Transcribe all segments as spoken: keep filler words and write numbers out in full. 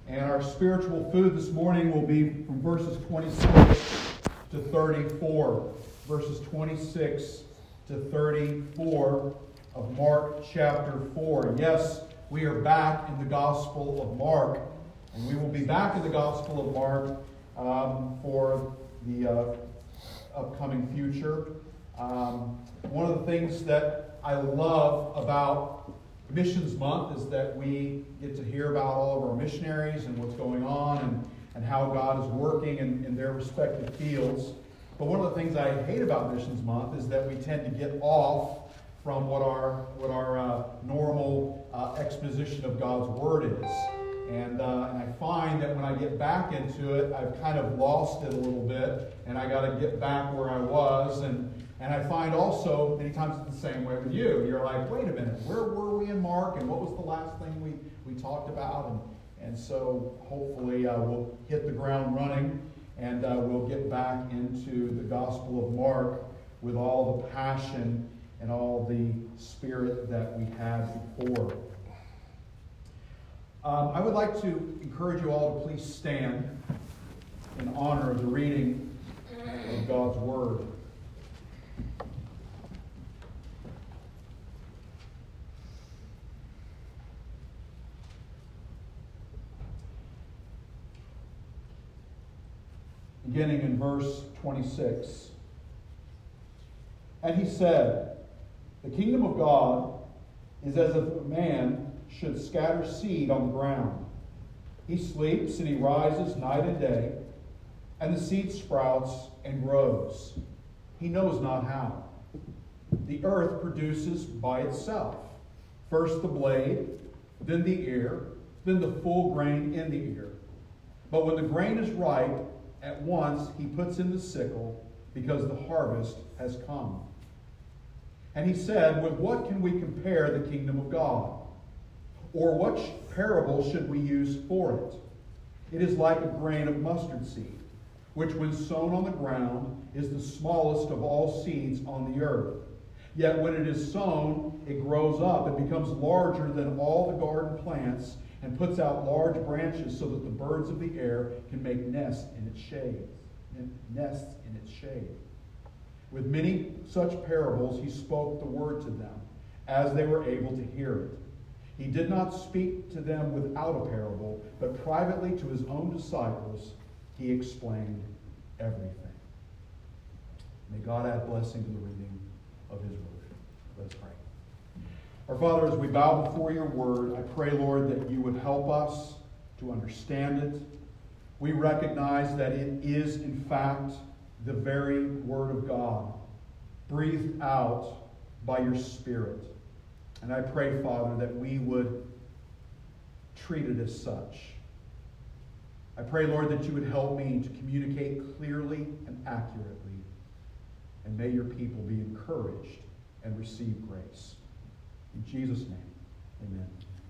And our spiritual food this morning will be from verses twenty-six to thirty-four. Verses twenty-six to thirty-four of Mark chapter four. Yes, we are back in the Gospel of Mark. And we will be back in the Gospel of Mark um, for the uh, upcoming future. Um, one of the things that I love about Missions Month is that we get to hear about all of our missionaries and what's going on and, and how God is working in, in their respective fields. But one of the things I hate about Missions Month is that we tend to get off from what our, what our uh, normal uh, exposition of God's Word is. And, uh, and I find that when I get back into it, I've kind of lost it a little bit, and I got to get back where I was. And, and I find also, many times it's the same way with you. You're like, wait a minute, where were we in Mark, and what was the last thing we, we talked about? And, and so hopefully uh, we'll hit the ground running, and uh, we'll get back into the Gospel of Mark with all the passion and all the spirit that we had before. Um, I would like to encourage you all to please stand in honor of the reading of God's Word. Beginning in verse twenty-six. And he said, "The kingdom of God is as if a man should scatter seed on the ground. He sleeps and he rises night and day, and the seed sprouts and grows. He knows not how. The earth produces by itself, first the blade, then the ear, then the full grain in the ear. But when the grain is ripe, at once he puts in the sickle, because the harvest has come." And he said, "With what can we compare the kingdom of God? Or what parable should we use for it? It is like a grain of mustard seed, which when sown on the ground is the smallest of all seeds on the earth. Yet when it is sown, it grows up and becomes larger than all the garden plants, and puts out large branches so that the birds of the air can make nests in its shade, nests in its shade." With many such parables he spoke the word to them, as they were able to hear it. He did not speak to them without a parable, but privately to his own disciples he explained everything. May God add blessing to the reading of his word. Let's pray. Our Father, as we bow before your word, I pray, Lord, that you would help us to understand it. We recognize that it is, in fact, the very word of God, breathed out by your Spirit. And I pray, Father, that we would treat it as such. I pray, Lord, that you would help me to communicate clearly and accurately. And may your people be encouraged and receive grace. In Jesus' name, amen.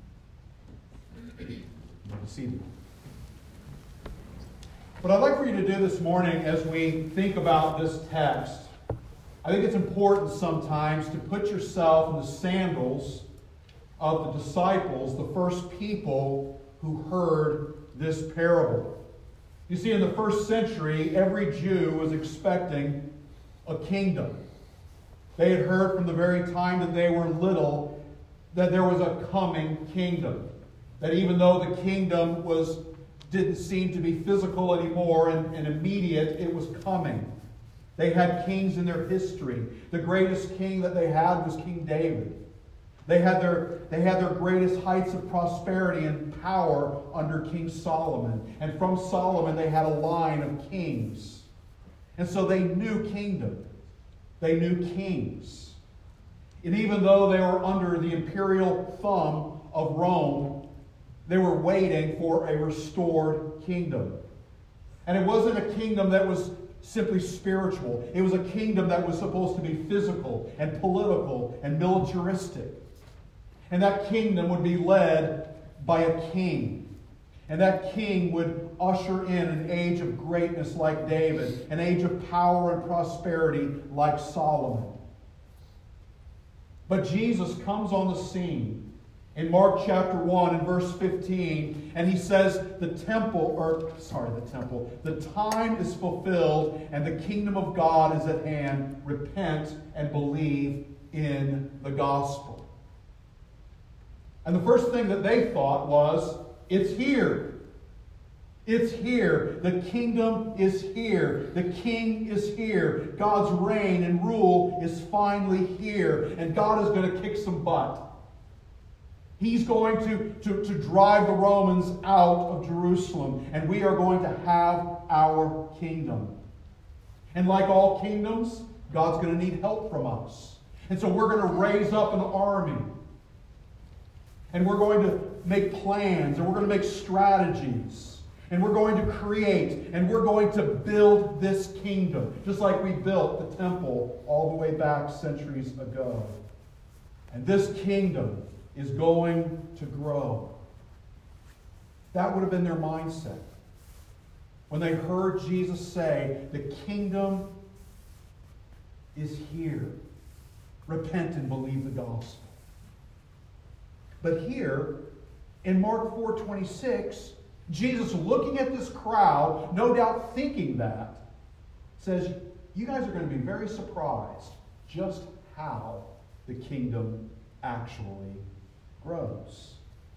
You may be seated. What I'd like for you to do this morning as we think about this text, I think it's important sometimes to put yourself in the sandals of the disciples, the first people who heard this parable. You see, in the first century, every Jew was expecting a kingdom. They had heard from the very time that they were little that there was a coming kingdom. That even though the kingdom was didn't seem to be physical anymore and, and immediate, it was coming. They had kings in their history. The greatest king that they had was King David. They had their, they had their greatest heights of prosperity and power under King Solomon. And from Solomon, they had a line of kings. And so they knew kingdom. They knew kings. And even though they were under the imperial thumb of Rome, they were waiting for a restored kingdom. And it wasn't a kingdom that was simply spiritual. It was a kingdom that was supposed to be physical and political and militaristic. And that kingdom would be led by a king. And that king would usher in an age of greatness like David, an age of power and prosperity like Solomon. But Jesus comes on the scene, in Mark chapter one and verse fifteen, and he says the temple, or sorry, the temple, the time is fulfilled and the kingdom of God is at hand. Repent and believe in the gospel. And the first thing that they thought was, it's here. It's here. The kingdom is here. The king is here. God's reign and rule is finally here. And God is going to kick some butt. He's going to, to, to drive the Romans out of Jerusalem. And we are going to have our kingdom. And like all kingdoms, God's going to need help from us. And so we're going to raise up an army. And we're going to make plans. And we're going to make strategies. And we're going to create, and we're going to build this kingdom, just like we built the temple all the way back centuries ago. And this kingdom is going to grow. That would have been their mindset when they heard Jesus say, the kingdom is here. Repent and believe the gospel. But here, in Mark four twenty-six, Jesus, looking at this crowd, no doubt thinking that, says, you guys are going to be very surprised just how the kingdom actually grows.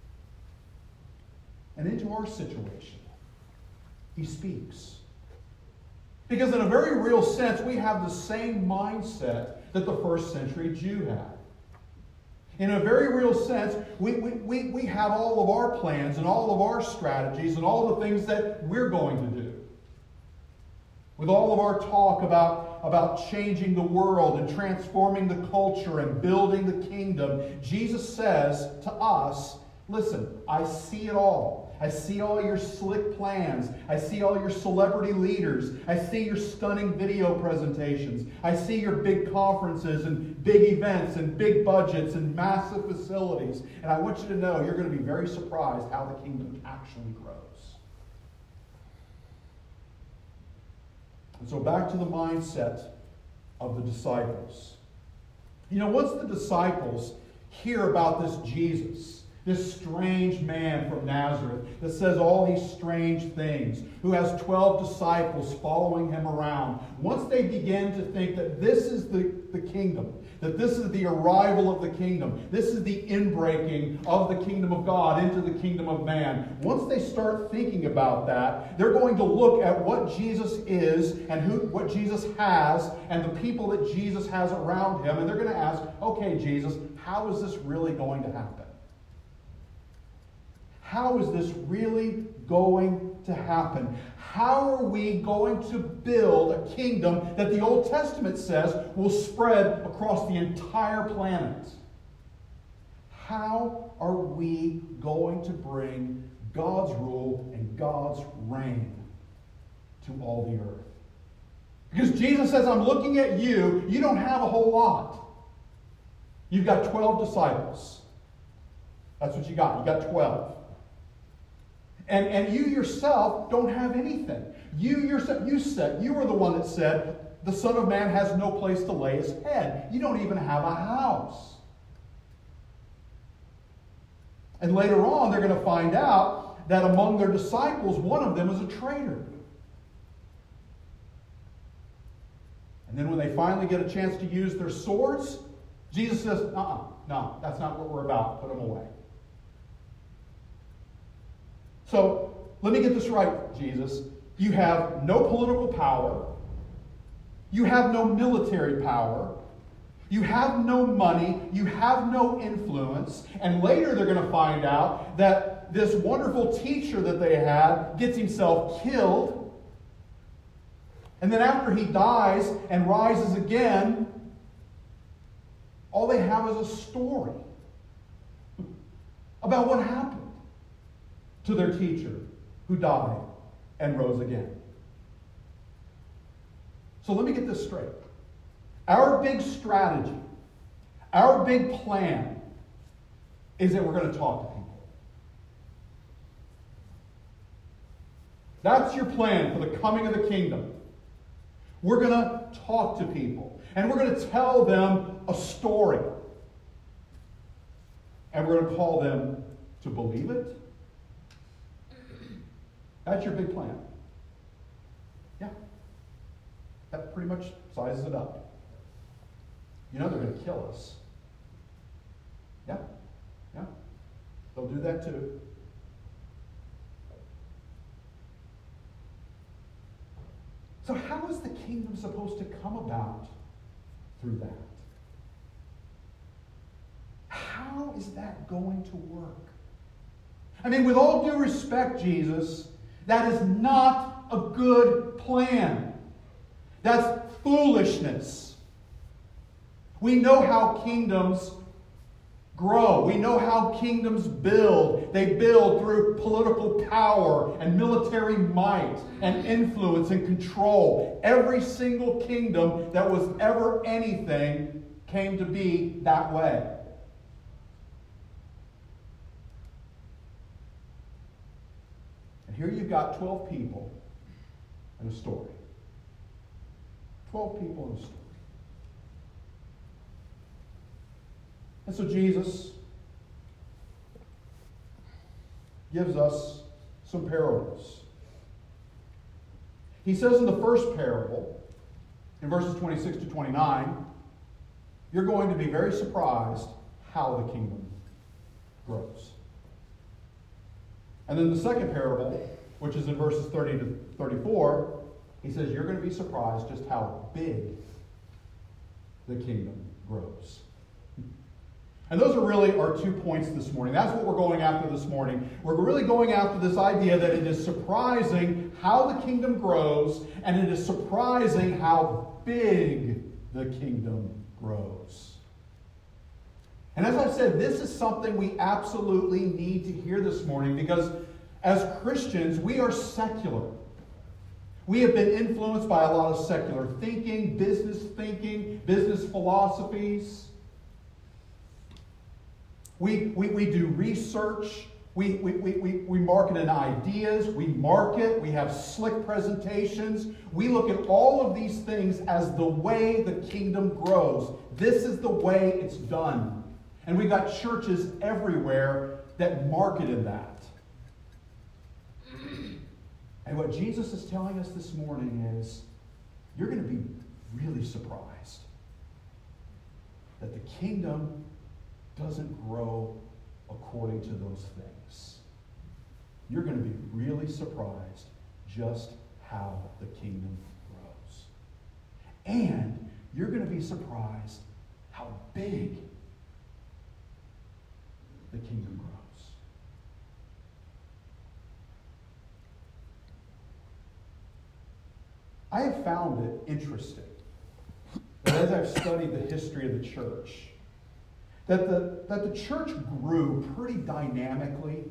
And into our situation, he speaks. Because in a very real sense, we have the same mindset that the first century Jew had. In a very real sense, we, we, we, we have all of our plans and all of our strategies and all the things that we're going to do. With all of our talk about, about changing the world and transforming the culture and building the kingdom, Jesus says to us, listen, I see it all. I see all your slick plans. I see all your celebrity leaders. I see your stunning video presentations. I see your big conferences and big events and big budgets and massive facilities. And I want you to know you're going to be very surprised how the kingdom actually grows. And so back to the mindset of the disciples. You know, once the disciples hear about this Jesus, this strange man from Nazareth that says all these strange things, who has twelve disciples following him around. Once they begin to think that this is the, the kingdom, that this is the arrival of the kingdom, this is the inbreaking of the kingdom of God into the kingdom of man. Once they start thinking about that, they're going to look at what Jesus is and who, what Jesus has and the people that Jesus has around him, and they're going to ask, okay, Jesus, how is this really going to happen? How is this really going to happen? How are we going to build a kingdom that the Old Testament says will spread across the entire planet? How are we going to bring God's rule and God's reign to all the earth? Because Jesus says, I'm looking at you. You don't have a whole lot. You've got twelve disciples. That's what you got. You got twelve. And, and you yourself don't have anything. You yourself, you said, you were the one that said, the Son of Man has no place to lay his head. You don't even have a house. And later on, they're going to find out that among their disciples, one of them is a traitor. And then when they finally get a chance to use their swords, Jesus says, uh-uh, no, that's not what we're about. Put them away. So, let me get this right, Jesus. You have no political power. You have no military power. You have no money. You have no influence. And later they're going to find out that this wonderful teacher that they had gets himself killed. And then after he dies and rises again, all they have is a story about what happened to their teacher who died and rose again. So let me get this straight. Our big strategy, our big plan is that we're going to talk to people. That's your plan for the coming of the kingdom. We're going to talk to people. And we're going to tell them a story. And we're going to call them to believe it? That's your big plan. Yeah. That pretty much sizes it up. You know they're going to kill us. Yeah. Yeah. They'll do that too. So how is the kingdom supposed to come about through that? How is that going to work? I mean, with all due respect, Jesus, that is not a good plan. That's foolishness. We know how kingdoms grow. We know how kingdoms build. They build through political power and military might and influence and control. Every single kingdom that was ever anything came to be that way. And here you've got twelve people and a story. twelve people and a story. And so Jesus gives us some parables. He says in the first parable, in verses twenty-six to twenty-nine, you're going to be very surprised how the kingdom grows. And then the second parable, which is in verses thirty to thirty-four, he says you're going to be surprised just how big the kingdom grows. And those are really our two points this morning. That's what we're going after this morning. We're really going after this idea that it is surprising how the kingdom grows, and it is surprising how big the kingdom grows. And as I said, this is something we absolutely need to hear this morning, because as Christians, we are secular. We have been influenced by a lot of secular thinking, business thinking, business philosophies. We, we, we do research. We, we, we, we market in ideas. We market. We have slick presentations. We look at all of these things as the way the kingdom grows. This is the way it's done. And we've got churches everywhere that market in that. And what Jesus is telling us this morning is, you're going to be really surprised that the kingdom doesn't grow according to those things. You're going to be really surprised just how the kingdom grows. And you're going to be surprised how big the kingdom grows. I have found it interesting that as I've studied the history of the church, that the, that the church grew pretty dynamically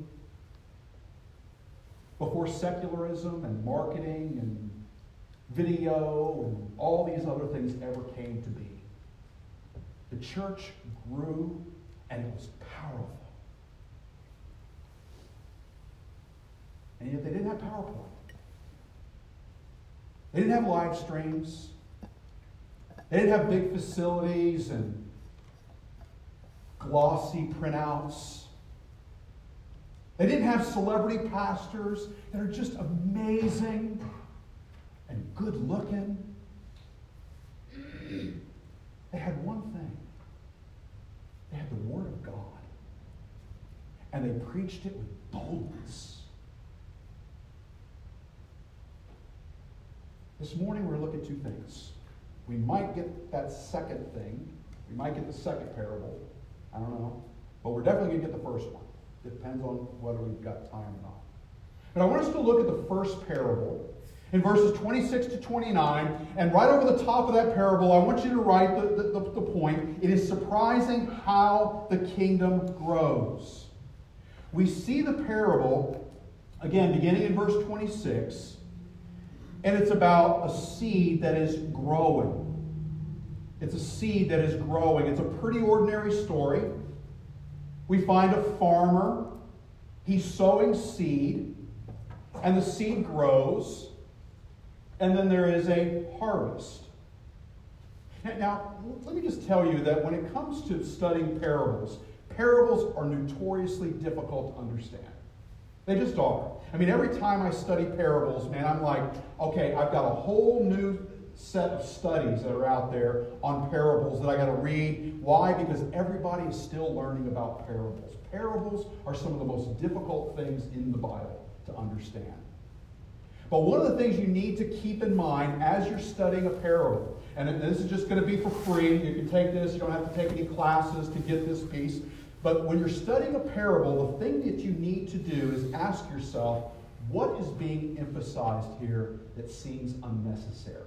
before secularism and marketing and video and all these other things ever came to be. The church grew, and it was powerful. And yet they didn't have PowerPoint. They didn't have live streams. They didn't have big facilities and glossy printouts. They didn't have celebrity pastors that are just amazing and good looking. They had one thing. They had the Word of God. And they preached it with boldness. This morning we're going to look at two things. We might get that second thing. We might get the second parable. I don't know. But we're definitely going to get the first one. It depends on whether we've got time or not. But I want us to look at the first parable in verses twenty-six to twenty-nine. And right over the top of that parable, I want you to write the, the, the, the point. It is surprising how the kingdom grows. We see the parable, again, beginning in verse twenty-six. And it's about a seed that is growing. It's a seed that is growing. It's a pretty ordinary story. We find a farmer. He's sowing seed. And the seed grows. And then there is a harvest. Now, let me just tell you that when it comes to studying parables, Parables are notoriously difficult to understand. They just are. I mean, every time I study parables, man, I'm like, okay, I've got a whole new set of studies that are out there on parables that I got to read. Why? Because everybody is still learning about parables. Parables are some of the most difficult things in the Bible to understand. But one of the things you need to keep in mind as you're studying a parable, and this is just going to be for free. You can take this. You don't have to take any classes to get this piece. But when you're studying a parable, the thing that you need to do is ask yourself, what is being emphasized here that seems unnecessary?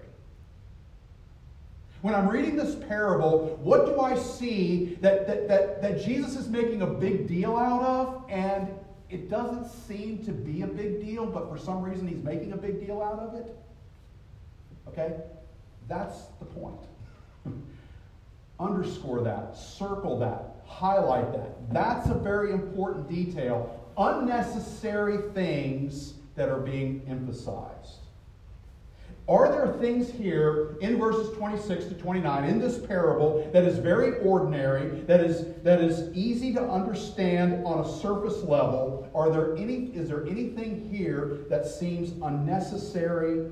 When I'm reading this parable, what do I see that, that, that, that Jesus is making a big deal out of, and it doesn't seem to be a big deal, but for some reason he's making a big deal out of it? Okay? That's the point. Underscore that. Circle that. Highlight that. That's a very important detail. Unnecessary things that are being emphasized. Are there things here in verses twenty-six to twenty-nine in this parable that is very ordinary, that is, that is easy to understand on a surface level? Are there any, is there anything here that seems unnecessary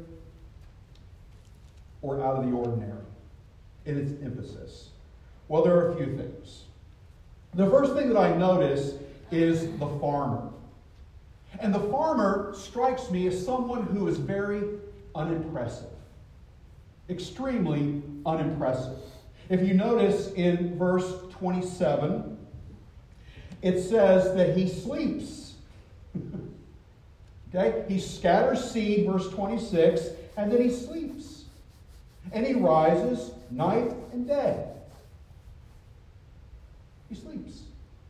or out of the ordinary in its emphasis? Well, there are a few things. The first thing that I notice is the farmer. And the farmer strikes me as someone who is very unimpressive. Extremely unimpressive. If you notice in verse twenty-seven, it says that he sleeps. Okay? He scatters seed, verse twenty-six, and then he sleeps. And he rises night and day. He sleeps.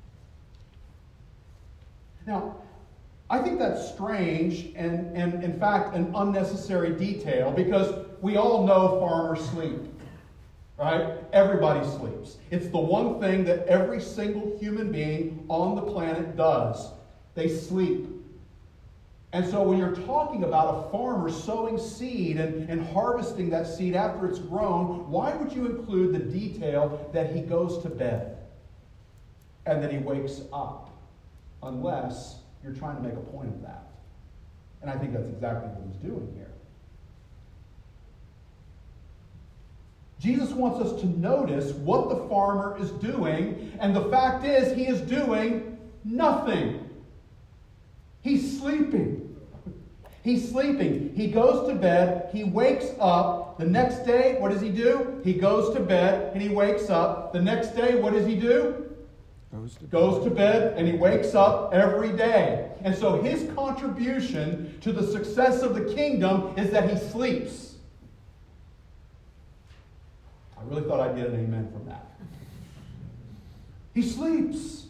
Now, I think that's strange and, and, in fact, an unnecessary detail because we all know farmers sleep, right? Everybody sleeps. It's the one thing that every single human being on the planet does. They sleep. And so when you're talking about a farmer sowing seed and, and harvesting that seed after it's grown, why would you include the detail that he goes to bed and that he wakes up? Unless you're trying to make a point of that. And I think that's exactly what he's doing here. Jesus wants us to notice what the farmer is doing, and the fact is he is doing nothing. He's sleeping. He's sleeping. He goes to bed. He wakes up. The next day, what does he do? He goes to bed and he wakes up. The next day, what does he do? Goes to, goes to bed and he wakes up every day. And so his contribution to the success of the kingdom is that he sleeps. I really thought I'd get an amen from that. He sleeps.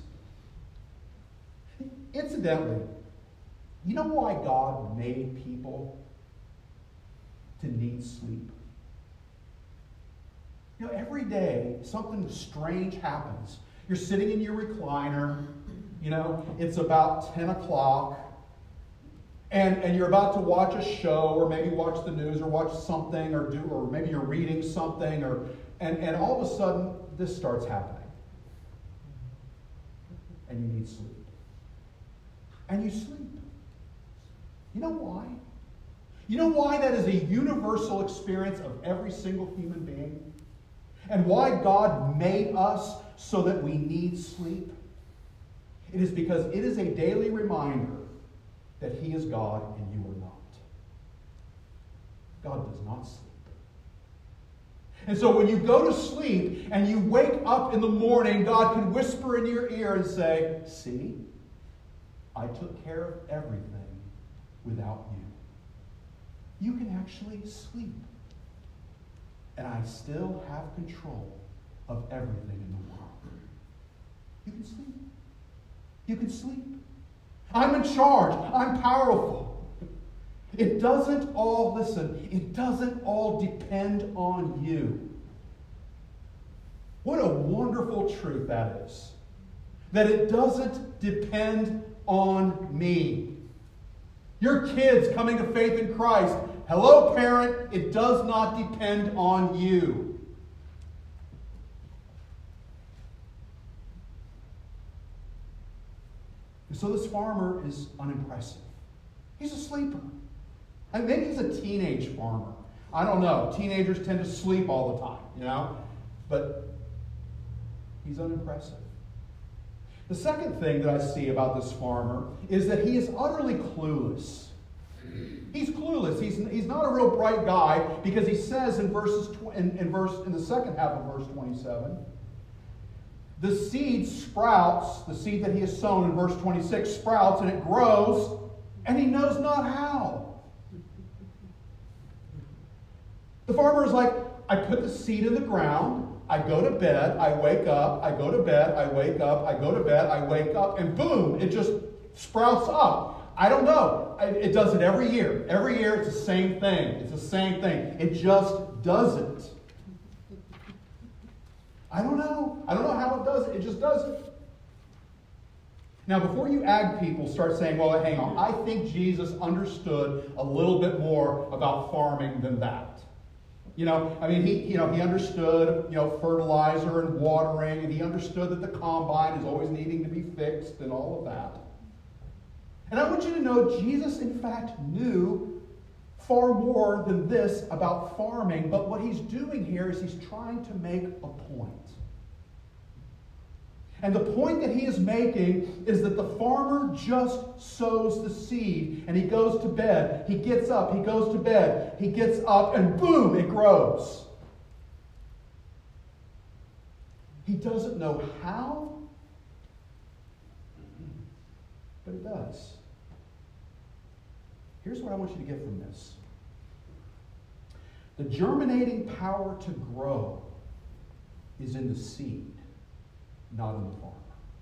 Incidentally, you know why God made people to need sleep? You know, every day something strange happens. You're sitting in your recliner, you know, it's about ten o'clock, and, and you're about to watch a show, or maybe watch the news, or watch something, or do, or maybe you're reading something, or and, and all of a sudden, this starts happening. And you need sleep. And you sleep. You know why? You know why that is a universal experience of every single human being? And why God made us so that we need sleep? It is because it is a daily reminder that He is God and you are not. God does not sleep. And so when you go to sleep and you wake up in the morning, God can whisper in your ear and say, "See, I took care of everything without you. You can actually sleep. And I still have control of everything in the world." You can sleep. You can sleep. I'm in charge. I'm powerful. It doesn't all, listen, it doesn't all depend on you. What a wonderful truth that is. That it doesn't depend on me. Your kids coming to faith in Christ, hello, parent, it does not depend on you. so this farmer is unimpressive. He's a sleeper. And maybe he's a teenage farmer. I don't know. Teenagers tend to sleep all the time, you know? But he's unimpressive. The second thing that I see about this farmer is that he is utterly clueless. He's clueless. He's, he's not a real bright guy, because he says in verses in, in verse in the second half of verse twenty-seven, the seed sprouts, the seed that he has sown in verse twenty-six sprouts, and it grows, and he knows not how. The farmer is like, I put the seed in the ground, I go to bed, I wake up, I go to bed, I wake up, I go to bed, I wake up, and boom, it just sprouts up. I don't know. It does it every year. Every year it's the same thing. It's the same thing. It just does it. I don't know. I don't know how it does it. It just does it. Now, before you ag people start saying, well, hang on, I think Jesus understood a little bit more about farming than that. You know, I mean, he, you know, he understood, you know, fertilizer and watering, and he understood that the combine is always needing to be fixed and all of that. And I want you to know, Jesus, in fact, knew far more than this about farming, but what he's doing here is he's trying to make a point. And the point that he is making is that the farmer just sows the seed, and he goes to bed. He gets up, he goes to bed, he gets up, and boom, it grows. He doesn't know how, but it does. Here's what I want you to get from this. The germinating power to grow is in the seed, not in the farmer.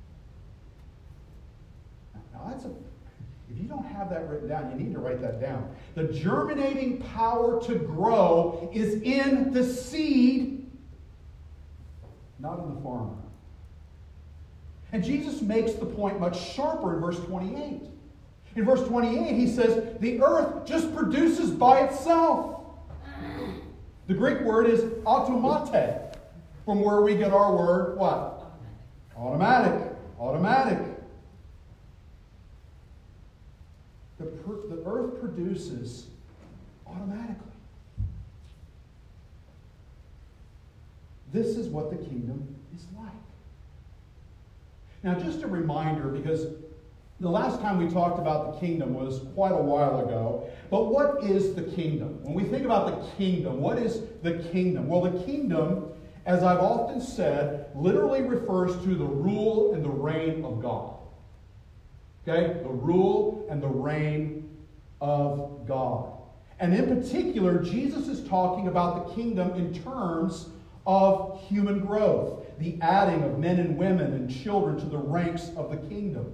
Now, now that's a, if you don't have that written down, you need to write that down. The germinating power to grow is in the seed, not in the farmer. And Jesus makes the point much sharper in verse twenty-eight. In verse twenty-eight, he says, the earth just produces by itself. The Greek word is automate, from where we get our word, what? Automatic. Automatic. The, per, the earth produces automatically. This is what the kingdom is like. Now, just a reminder, because the last time we talked about the kingdom was quite a while ago. But what is the kingdom? When we think about the kingdom, what is the kingdom? Well, the kingdom, as I've often said, literally refers to the rule and the reign of God. Okay? The rule and the reign of God. And in particular, Jesus is talking about the kingdom in terms of human growth, the adding of men and women and children to the ranks of the kingdom.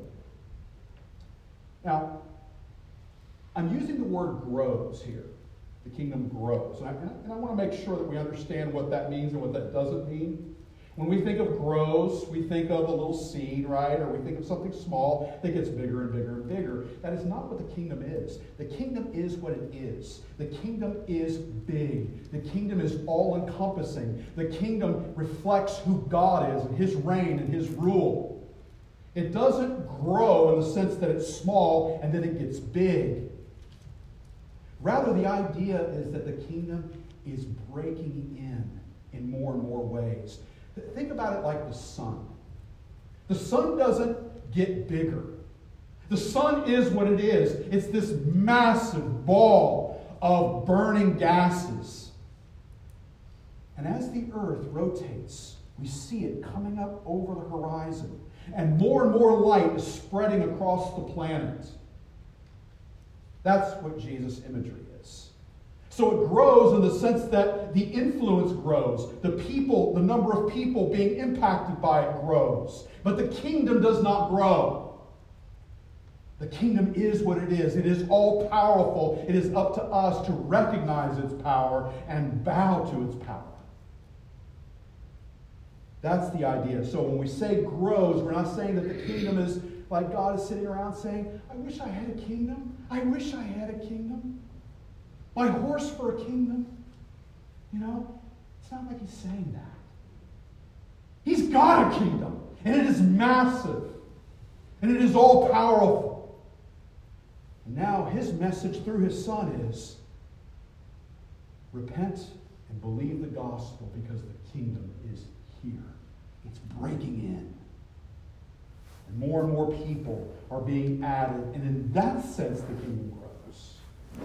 Now, I'm using the word grows here. The kingdom grows. And I, and I want to make sure that we understand what that means and what that doesn't mean. When we think of grows, we think of a little seed, right? Or we think of something small that gets bigger and bigger and bigger. That is not what the kingdom is. The kingdom is what it is. The kingdom is big. The kingdom is all-encompassing. The kingdom reflects who God is and his reign and his rule. It doesn't grow in the sense that it's small and then it gets big. Rather, the idea is that the kingdom is breaking in in more and more ways. Think about it like the sun. The sun doesn't get bigger. The sun is what it is. It's this massive ball of burning gases. And as the earth rotates, we see it coming up over the horizon. And more and more light is spreading across the planet. That's what Jesus' imagery is. So it grows in the sense that the influence grows. The people, the number of people being impacted by it grows. But the kingdom does not grow. The kingdom is what it is. It is all powerful. It is up to us to recognize its power and bow to its power. That's the idea. So when we say grows, we're not saying that the kingdom is like God is sitting around saying, I wish I had a kingdom. I wish I had a kingdom. My horse for a kingdom. You know, it's not like he's saying that. He's got a kingdom, and it is massive. And it is all powerful. And now his message through his Son is, repent and believe the gospel because the kingdom is here. It's breaking in. And more and more people are being added. And in that sense, the kingdom grows.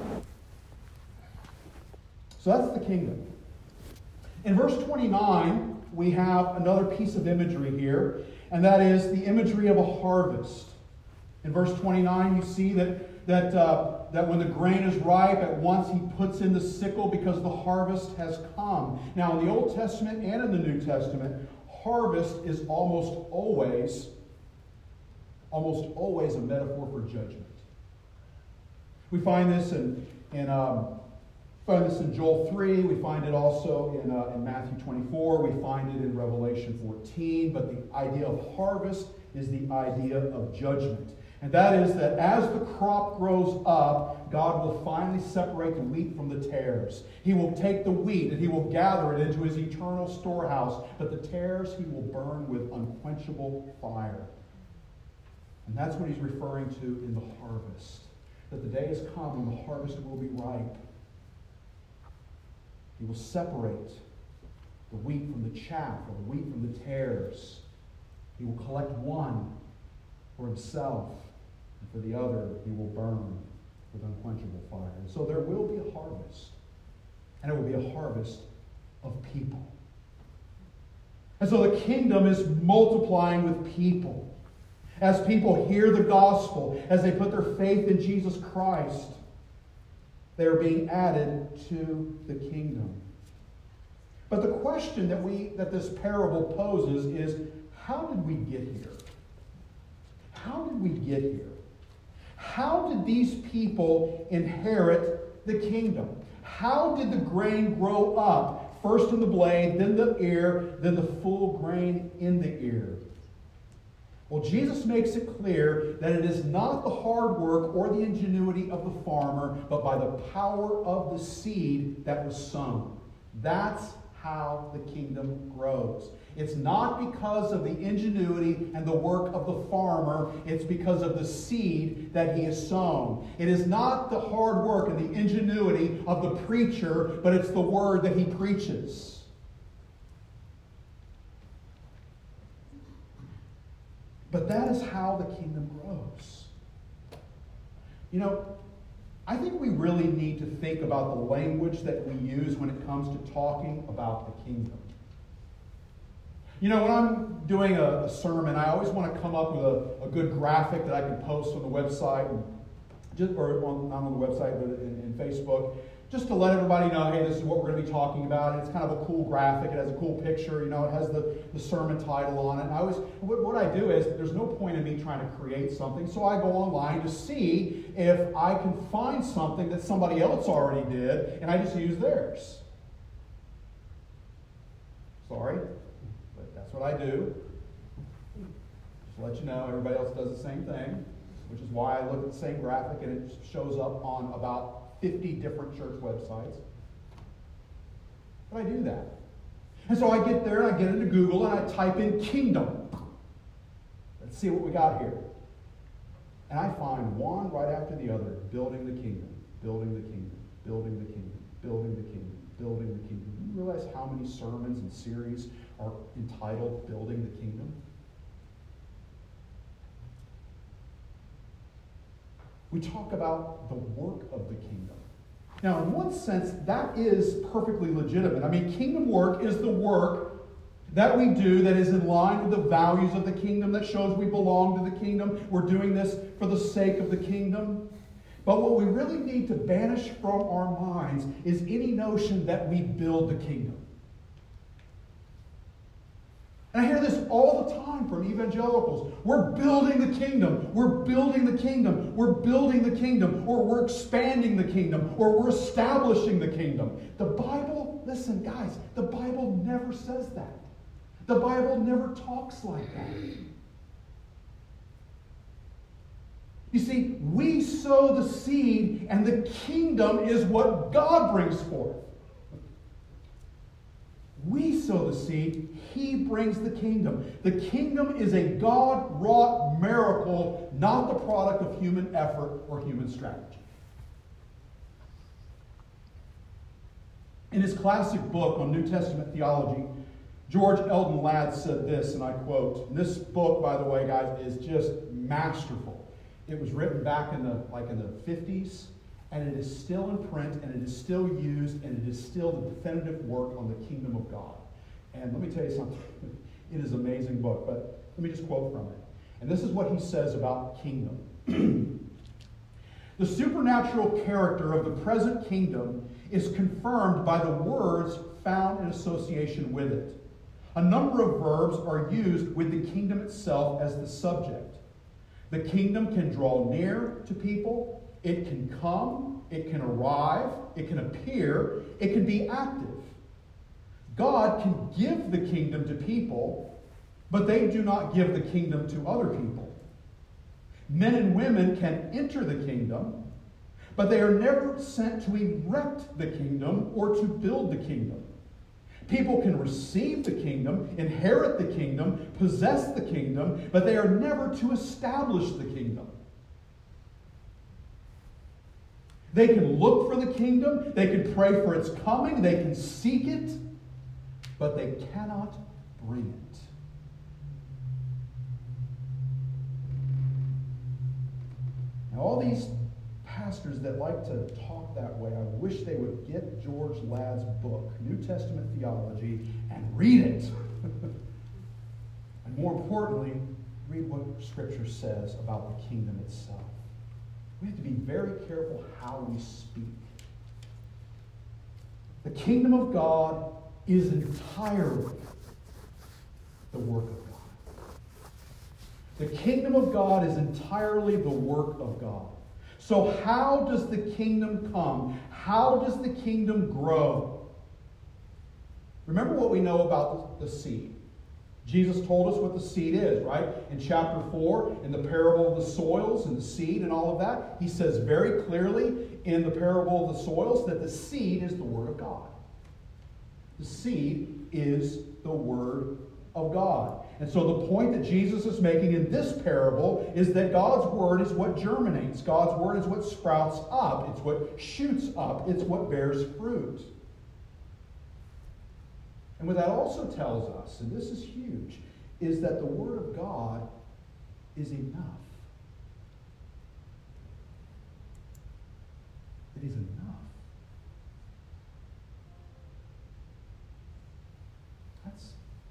So that's the kingdom. In verse twenty-nine, we have another piece of imagery here, and that is the imagery of a harvest. In verse twenty-nine, you see that, that, uh, that when the grain is ripe, at once he puts in the sickle because the harvest has come. Now, in the Old Testament and in the New Testament, harvest is almost always, almost always a metaphor for judgment. We find this in, in um, find this in Joel three. We find it also in, uh, in Matthew twenty-four. We find it in Revelation fourteen. But the idea of harvest is the idea of judgment. And that is that as the crop grows up, God will finally separate the wheat from the tares. He will take the wheat and he will gather it into his eternal storehouse. But the tares he will burn with unquenchable fire. And that's what he's referring to in the harvest. That the day has come when the harvest will be ripe. He will separate the wheat from the chaff, or the wheat from the tares. He will collect one for himself, and for the other he will burn with unquenchable fire. And so there will be a harvest, and it will be a harvest of people. And so the kingdom is multiplying with people. As people hear the gospel, as they put their faith in Jesus Christ, they are being added to the kingdom. But the question that we that this parable poses is, how did we get here? How did we get here? How did these people inherit the kingdom? How did the grain grow up? First in the blade, then the ear, then the full grain in the ear. Well, Jesus makes it clear that it is not the hard work or the ingenuity of the farmer, but by the power of the seed that was sown. That's how the kingdom grows. It's not because of the ingenuity and the work of the farmer. It's because of the seed that he has sown. It is not the hard work and the ingenuity of the preacher, but it's the word that he preaches. But that is how the kingdom grows. You know, I think we really need to think about the language that we use when it comes to talking about the kingdom. You know, when I'm doing a, a sermon, I always want to come up with a, a good graphic that I can post on the website, and just, or on, not on the website, but in, in Facebook, just to let everybody know, hey, this is what we're going to be talking about. And it's kind of a cool graphic. It has a cool picture. You know, it has the, the sermon title on it. And I always, what, what I do is, there's no point in me trying to create something. So I go online to see if I can find something that somebody else already did, and I just use theirs. Sorry, but that's what I do. Just to let you know, everybody else does the same thing, which is why I look at the same graphic and it shows up on about fifty different church websites. But I do that. And so I get there and I get into Google and I type in kingdom. Let's see what we got here. And I find one right after the other, building the kingdom, building the kingdom, building the kingdom, building the kingdom, building the kingdom. Do you realize how many sermons and series are entitled Building the Kingdom? We talk about the work of the kingdom. Now, in one sense, that is perfectly legitimate. I mean, kingdom work is the work that we do that is in line with the values of the kingdom, that shows we belong to the kingdom. We're doing this for the sake of the kingdom. But what we really need to banish from our minds is any notion that we build the kingdom. And I hear this all the time from evangelicals. We're building the kingdom. We're building the kingdom. We're building the kingdom. Or we're expanding the kingdom. Or we're establishing the kingdom. The Bible, listen guys, the Bible never says that. The Bible never talks like that. You see, we sow the seed and the kingdom is what God brings forth. We sow the seed. He brings the kingdom. The kingdom is a God-wrought miracle, not the product of human effort or human strategy. In his classic book on New Testament theology, George Eldon Ladd said this, and I quote, and this book, by the way, guys, is just masterful. It was written back in the like in the fifties, and it is still in print, and it is still used, and it is still the definitive work on the kingdom of God. And let me tell you something. It is an amazing book, but let me just quote from it. And this is what he says about kingdom. The supernatural character of the present kingdom is confirmed by the words found in association with it. A number of verbs are used with the kingdom itself as the subject. The kingdom can draw near to people. It can come. It can arrive. It can appear. It can be active. God can give the kingdom to people, but they do not give the kingdom to other people. Men and women can enter the kingdom, but they are never sent to erect the kingdom or to build the kingdom. People can receive the kingdom, inherit the kingdom, possess the kingdom, but they are never to establish the kingdom. They can look for the kingdom, they can pray for its coming, they can seek it, but they cannot bring it. Now, all these pastors that like to talk that way, I wish they would get George Ladd's book, New Testament Theology, and read it. And more importantly, read what Scripture says about the kingdom itself. We have to be very careful how we speak. The kingdom of God is entirely the work of God. The kingdom of God is entirely the work of God. So how does the kingdom come? How does the kingdom grow? Remember what we know about the seed. Jesus told us what the seed is, right? In chapter four, in the parable of the soils and the seed and all of that, he says very clearly in the parable of the soils that the seed is the word of God. The seed is the word of God. And so the point that Jesus is making in this parable is that God's word is what germinates. God's word is what sprouts up. It's what shoots up. It's what bears fruit. And what that also tells us, and this is huge, is that the word of God is enough. It is enough. That's,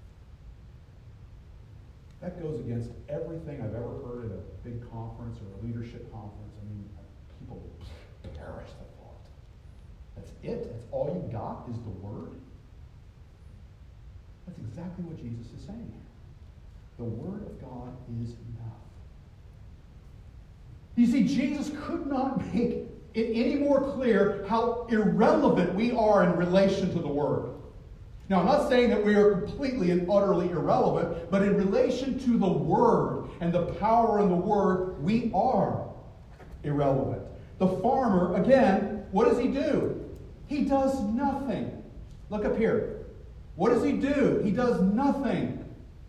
that goes against everything I've ever heard at a big conference or a leadership conference. I mean, people perish the thought. That's it. That's all you got is the word. That's exactly what Jesus is saying here. The word of God is enough. You see, Jesus could not make it any more clear how irrelevant we are in relation to the word. Now, I'm not saying that we are completely and utterly irrelevant, but in relation to the word and the power in the word, we are irrelevant. The farmer, again, what does he do? He does nothing. Look up here. What does he do? He does nothing.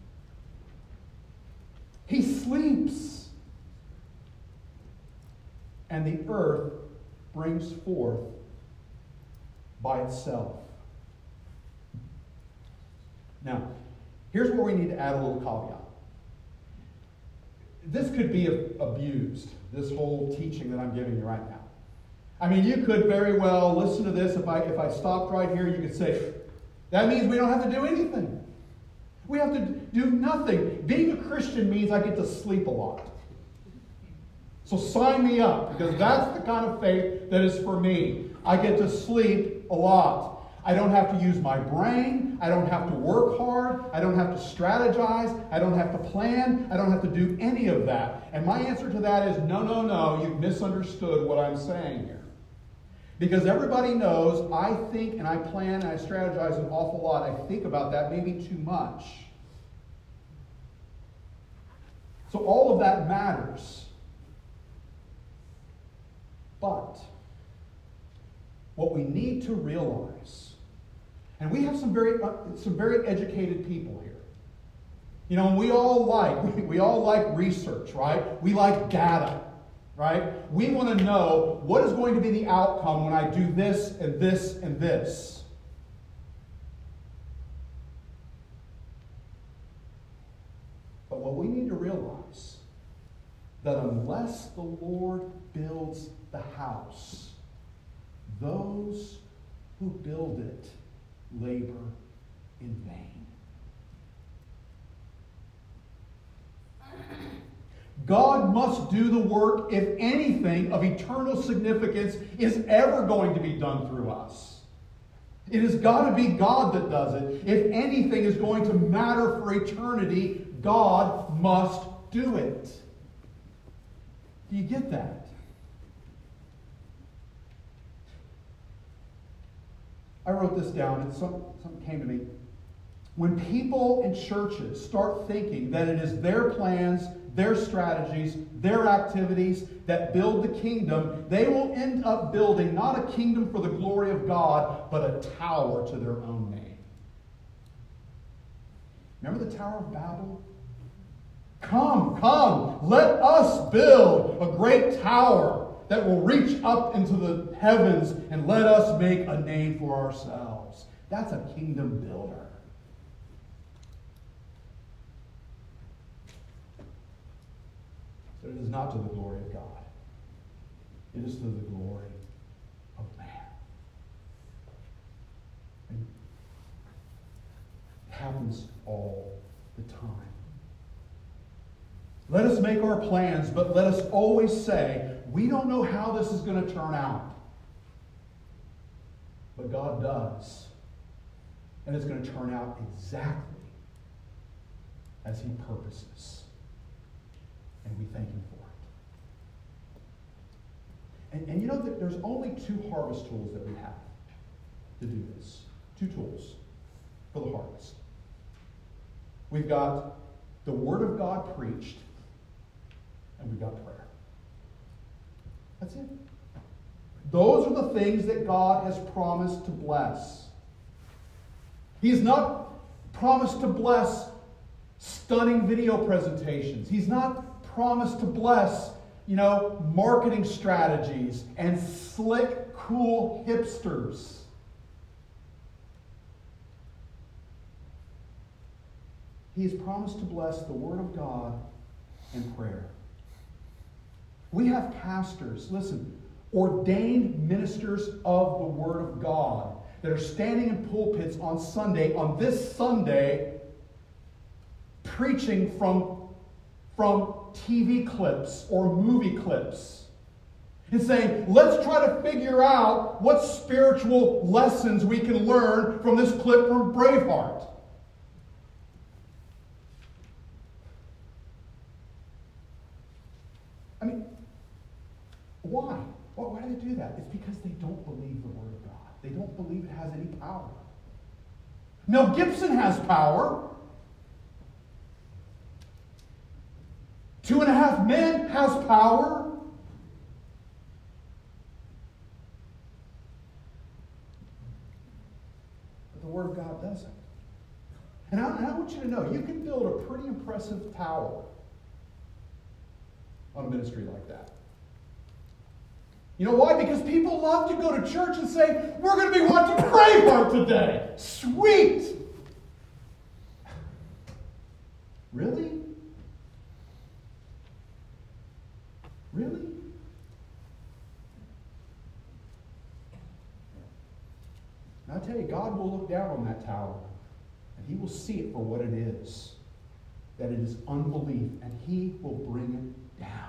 He sleeps. And the earth brings forth by itself. Now, here's where we need to add a little caveat. This could be abused, this whole teaching that I'm giving you right now. I mean, you could very well listen to this. If I, if I stopped right here, you could say, that means we don't have to do anything. We have to do nothing. Being a Christian means I get to sleep a lot. So sign me up, because that's the kind of faith that is for me. I get to sleep a lot. I don't have to use my brain. I don't have to work hard. I don't have to strategize. I don't have to plan. I don't have to do any of that. And my answer to that is no, no, no. You've misunderstood what I'm saying here. Because everybody knows I think and I plan and I strategize an awful lot. I think about that maybe too much. So all of that matters. But what we need to realize And we have some very, uh, some very educated people here. You know, and we all like, we, we all like research, right? We like data, right? We want to know what is going to be the outcome when I do this and this and this. But what we need to realize that unless the Lord builds the house, those who build it labor in vain. God must do the work if anything of eternal significance is ever going to be done through us. It has got to be God that does it. If anything is going to matter for eternity, God must do it. Do you get that? I wrote this down, and some, something came to me. When people in churches start thinking that it is their plans, their strategies, their activities that build the kingdom, they will end up building not a kingdom for the glory of God, but a tower to their own name. Remember the Tower of Babel? Come, come, let us build a great tower that will reach up into the heavens and let us make a name for ourselves. That's a kingdom builder. But it is not to the glory of God. It is to the glory of man. And it happens all the time. Let us make our plans, but let us always say, we don't know how this is going to turn out. But God does. And it's going to turn out exactly as He purposes. And we thank Him for it. And, and you know that there's only two harvest tools that we have to do this. Two tools for the harvest. We've got the Word of God preached, and we've got prayer. That's it. Those are the things that God has promised to bless. He has not promised to bless stunning video presentations. He's not promised to bless, you know, marketing strategies and slick, cool hipsters. He has promised to bless the Word of God and prayer. We have pastors, listen, ordained ministers of the Word of God that are standing in pulpits on Sunday, on this Sunday, preaching from, from T V clips or movie clips. And saying, let's try to figure out what spiritual lessons we can learn from this clip from Braveheart. I mean, why? Why, why do they do that? It's because they don't believe the Word of God. They don't believe it has any power. Mel Gibson has power. Two and a Half Men has power. But the Word of God doesn't. And I, and I want you to know, you can build a pretty impressive tower on a ministry like that. You know why? Because people love to go to church and say, we're going to be watching Braveheart today. Sweet! Really? Really? And I'll tell you, God will look down on that tower, and He will see it for what it is. That it is unbelief, and He will bring it down.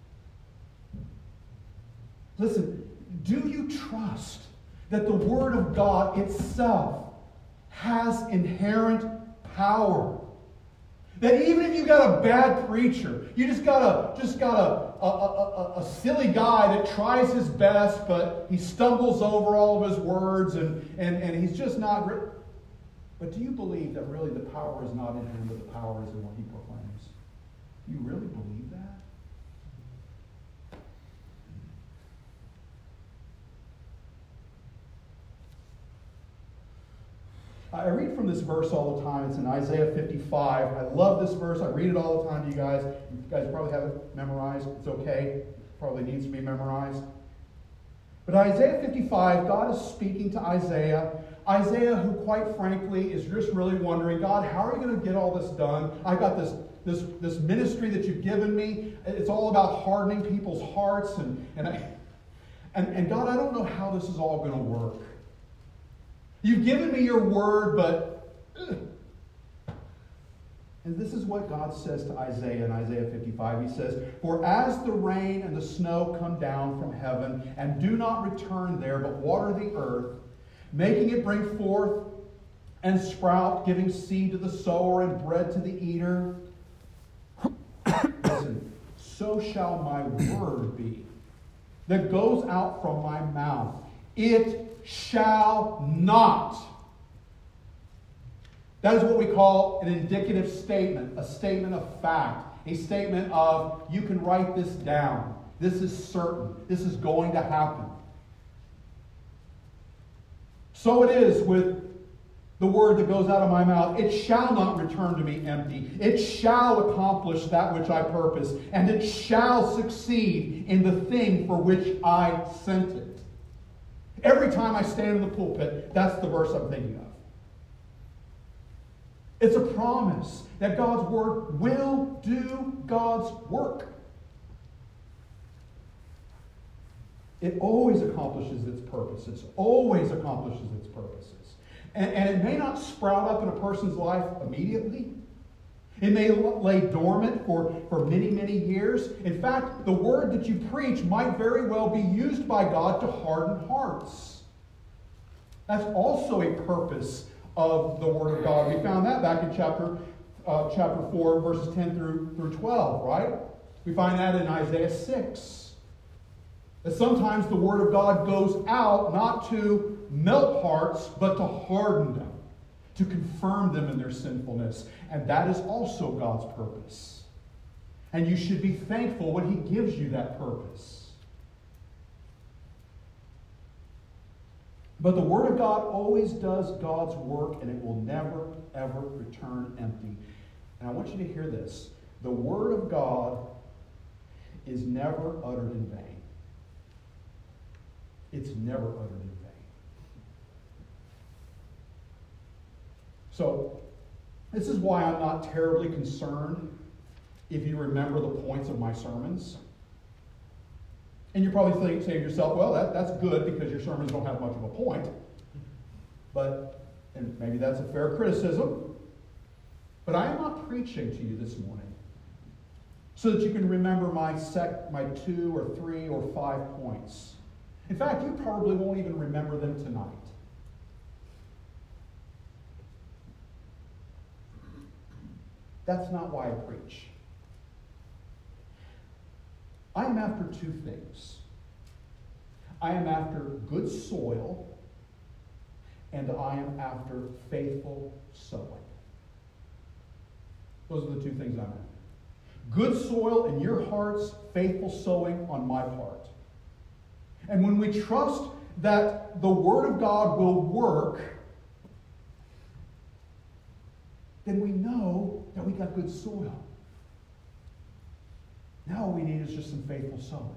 Listen, do you trust that the Word of God itself has inherent power? That even if you got a bad preacher, you just got a just got a, a, a, a silly guy that tries his best, but he stumbles over all of his words, and, and, and he's just not... Re- but do you believe that really the power is not in him, but the power is in what he proclaims? Do you really believe that? I read from this verse all the time. It's in Isaiah fifty-five. I love this verse. I read it all the time to you guys. You guys probably have it memorized. It's okay. It probably needs to be memorized. But Isaiah fifty-five, God is speaking to Isaiah. Isaiah, who quite frankly is just really wondering, God, how are you going to get all this done? I got this, this, this ministry that you've given me. It's all about hardening people's hearts. And, and, I, and, and God, I don't know how this is all going to work. You've given me your word, but... Ugh. And this is what God says to Isaiah in Isaiah fifty-five. He says, "For as the rain and the snow come down from heaven, and do not return there, but water the earth, making it bring forth and sprout, giving seed to the sower and bread to the eater, listen, so shall my word be that goes out from my mouth. It shall not." That is what we call an indicative statement, a statement of fact, a statement of, you can write this down. This is certain. This is going to happen. So it is with the word that goes out of my mouth. It shall not return to me empty. It shall accomplish that which I purpose, and it shall succeed in the thing for which I sent it. Every time I stand in the pulpit, that's the verse I'm thinking of. It's a promise that God's word will do God's work. It always accomplishes its purpose. It always accomplishes its purposes. And, and it may not sprout up in a person's life immediately. It may lay dormant for, for many, many years. In fact, the word that you preach might very well be used by God to harden hearts. That's also a purpose of the Word of God. We found that back in chapter, uh, chapter four, verses ten through, through twelve, right? We find that in Isaiah six. That sometimes the Word of God goes out not to melt hearts, but to harden them, to confirm them in their sinfulness. And that is also God's purpose. And you should be thankful when He gives you that purpose. But the Word of God always does God's work, and it will never, ever return empty. And I want you to hear this. The Word of God is never uttered in vain. It's never uttered in vain. So, this is why I'm not terribly concerned if you remember the points of my sermons. And you're probably saying to yourself, well, that, that's good because your sermons don't have much of a point. But, and maybe that's a fair criticism, but I am not preaching to you this morning so that you can remember my, sec, my two or three or five points. In fact, you probably won't even remember them tonight. That's not why I preach. I am after two things. I am after good soil, and I am after faithful sowing. Those are the two things I'm after. Good soil in your hearts, faithful sowing on my part. And when we trust that the Word of God will work, then we know that we got good soil. Now all we need is just some faithful sowing.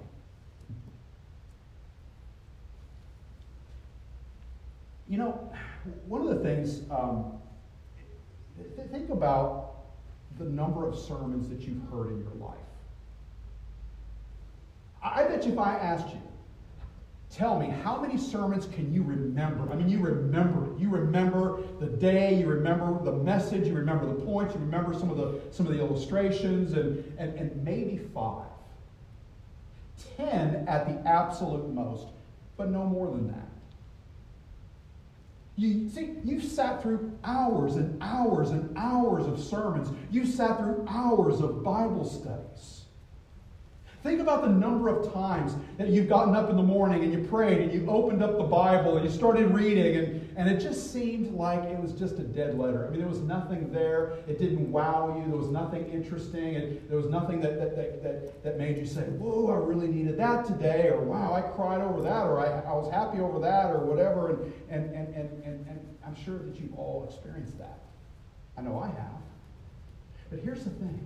You know, one of the things, um, th- think about the number of sermons that you've heard in your life. I bet you if I asked you, tell me, how many sermons can you remember? I mean, you remember it. You remember the day, you remember the message, you remember the points, you remember some of the some of the illustrations, and, and, and maybe five. Ten at the absolute most, but no more than that. You see, you've sat through hours and hours and hours of sermons. You've sat through hours of Bible studies. Think about the number of times that you've gotten up in the morning and you prayed and you opened up the Bible and you started reading and, and it just seemed like it was just a dead letter. I mean, there was nothing there. It didn't wow you. There was nothing interesting. It, there was nothing that, that, that, that, that made you say, whoa, I really needed that today, or wow, I cried over that, or I, I was happy over that, or whatever. And, and, and, and, and, and I'm sure that you've all experienced that. I know I have. But here's the thing.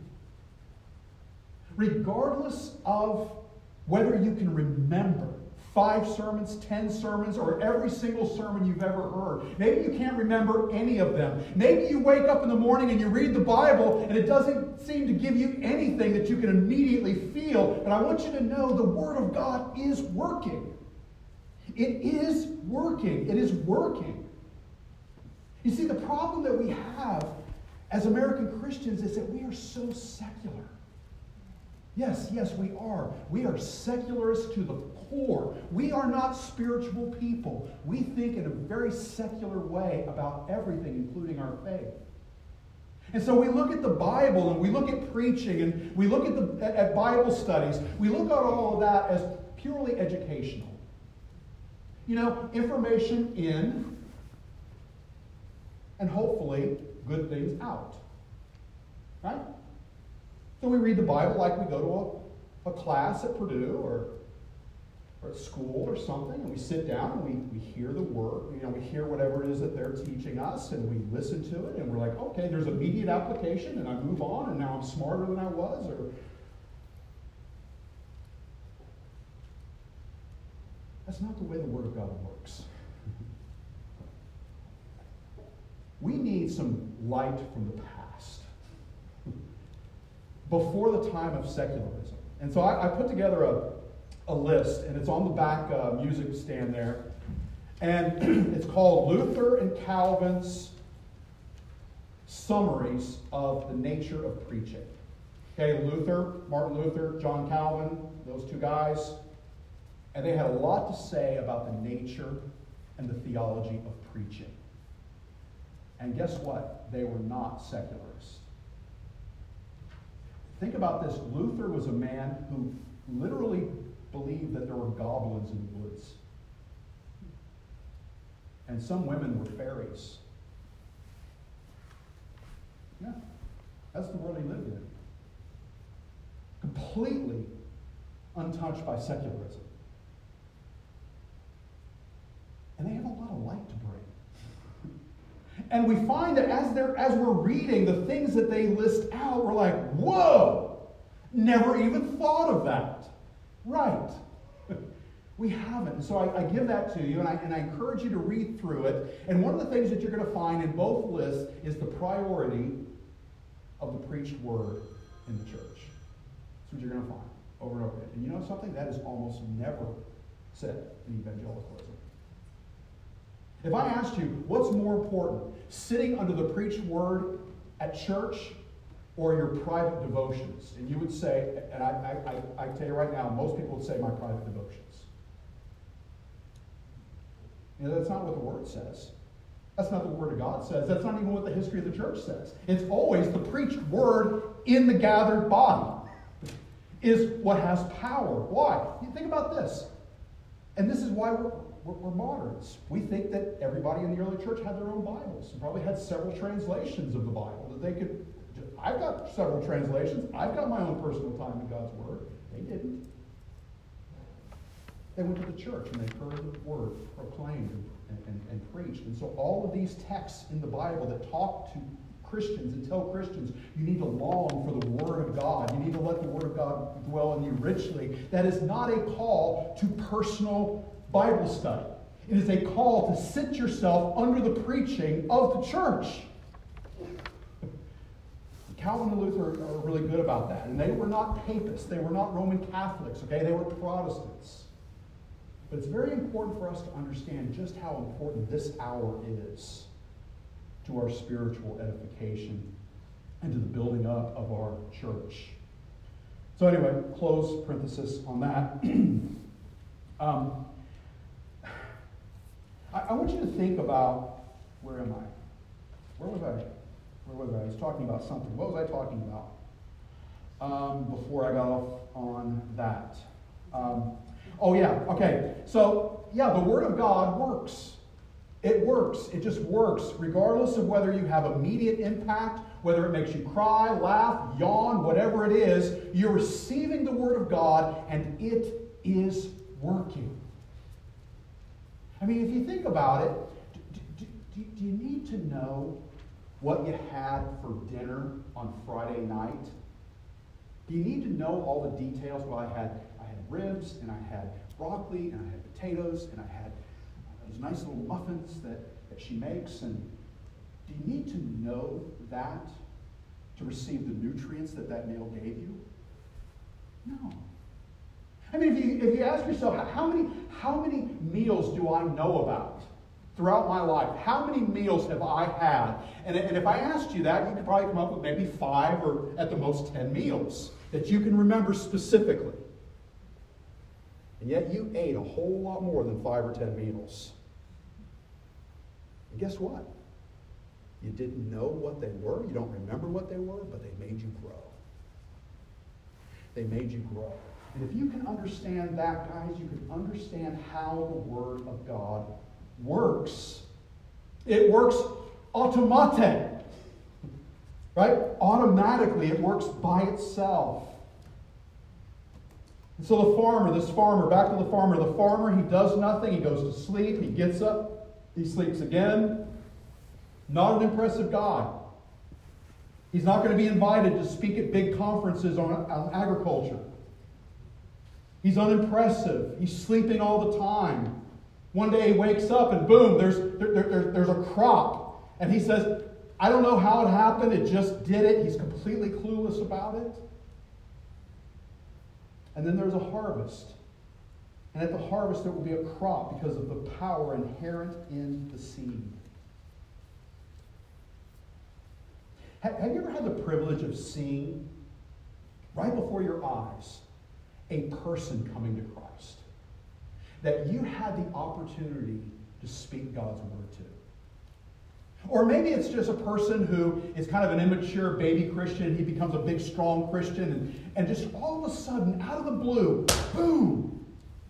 Regardless of whether you can remember five sermons, ten sermons, or every single sermon you've ever heard, maybe you can't remember any of them. Maybe you wake up in the morning and you read the Bible and it doesn't seem to give you anything that you can immediately feel. But I want you to know the Word of God is working. It is working. It is working. You see, the problem that we have as American Christians is that we are so secular. Yes, yes, we are. We are secularists to the core. We are not spiritual people. We think in a very secular way about everything, including our faith. And so we look at the Bible and we look at preaching and we look at, the, at, at Bible studies. We look at all of that as purely educational. You know, information in and hopefully good things out. Right? So we read the Bible like we go to a, a class at Purdue or, or at school or something, and we sit down and we, we hear the word, you know, we hear whatever it is that they're teaching us, and we listen to it, and we're like, okay, there's immediate application, and I move on, and now I'm smarter than I was, or... That's not the way the Word of God works. We need some light from the past. Before the time of secularism. And so I, I put together a, a list, and it's on the back uh, music stand there. And it's called Luther and Calvin's Summaries of the Nature of Preaching. Okay, Luther, Martin Luther, John Calvin, those two guys. And they had a lot to say about the nature and the theology of preaching. And guess what? They were not secularists. Think about this. Luther was a man who literally believed that there were goblins in the woods. And some women were fairies. Yeah, that's the world he lived in. Completely untouched by secularism. And they have a lot of light to bring. And we find that as they're as we're reading the things that they list out, we're like, whoa! Never even thought of that. Right. We haven't. And so I, I give that to you, and I, and I encourage you to read through it. And one of the things that you're going to find in both lists is the priority of the preached word in the church. That's what you're going to find over and over again. And you know something? That is almost never said in evangelicalism. If I asked you, what's more important, sitting under the preached word at church or your private devotions? And you would say, and I, I, I tell you right now, most people would say my private devotions. You know, that's not what the Word says. That's not what the Word of God says. That's not even what the history of the church says. It's always the preached word in the gathered body is what has power. Why? You think about this. And this is why we're, we're, we're moderns. We think that everybody in the early church had their own Bibles and probably had several translations of the Bible that they could. I've got several translations. I've got my own personal time in God's Word. They didn't. They went to the church and they heard the Word proclaimed and, and, and preached. And so all of these texts in the Bible that talk to Christians and tell Christians you need to long for the Word of God. You need to let the Word of God dwell in you richly. That is not a call to personal Bible study. It is a call to sit yourself under the preaching of the church. Calvin and Luther are really good about that. And they were not papists. They were not Roman Catholics. Okay, they were Protestants. But it's very important for us to understand just how important this hour is to our spiritual edification and to the building up of our church. So anyway, close parenthesis on that. um, I, I want you to think about, where am I? Where was I? Where was I? I was talking about something. What was I talking about? um, before I got off on that? Um, oh, yeah, okay. So, yeah, the Word of God works. It works. It just works. Regardless of whether you have immediate impact, whether it makes you cry, laugh, yawn, whatever it is, you're receiving the Word of God, and it is working. I mean, if you think about it, do, do, do, do you need to know what you had for dinner on Friday night? Do you need to know all the details? Well, I had I had ribs, and I had broccoli, and I had potatoes, and I had those nice little muffins that, that she makes. And do you need to know that to receive the nutrients that that meal gave you? No. I mean, if you, if you ask yourself, how many, how many meals do I know about throughout my life? How many meals have I had? And, and if I asked you that, you could probably come up with maybe five or at the most ten meals that you can remember specifically. And yet you ate a whole lot more than five or ten meals. And guess what? You didn't know what they were. You don't remember what they were, but they made you grow. They made you grow. And if you can understand that, guys, you can understand how the Word of God works. It works automate. Right? Automatically, it works by itself. And so the farmer, this farmer, back to the farmer. The farmer, he does nothing. He goes to sleep. He gets up. He sleeps again. Not an impressive God. He's not going to be invited to speak at big conferences on, on agriculture. He's unimpressive. He's sleeping all the time. One day he wakes up and boom, there's, there, there, there's a crop. And he says, I don't know how it happened. It just did it. He's completely clueless about it. And then there's a harvest. And at the harvest there will be a crop because of the power inherent in the seed. Have you ever had the privilege of seeing, right before your eyes, a person coming to Christ that you had the opportunity to speak God's word to? Or maybe it's just a person who is kind of an immature baby Christian. He becomes a big, strong Christian, and, and just all of a sudden, out of the blue, boom,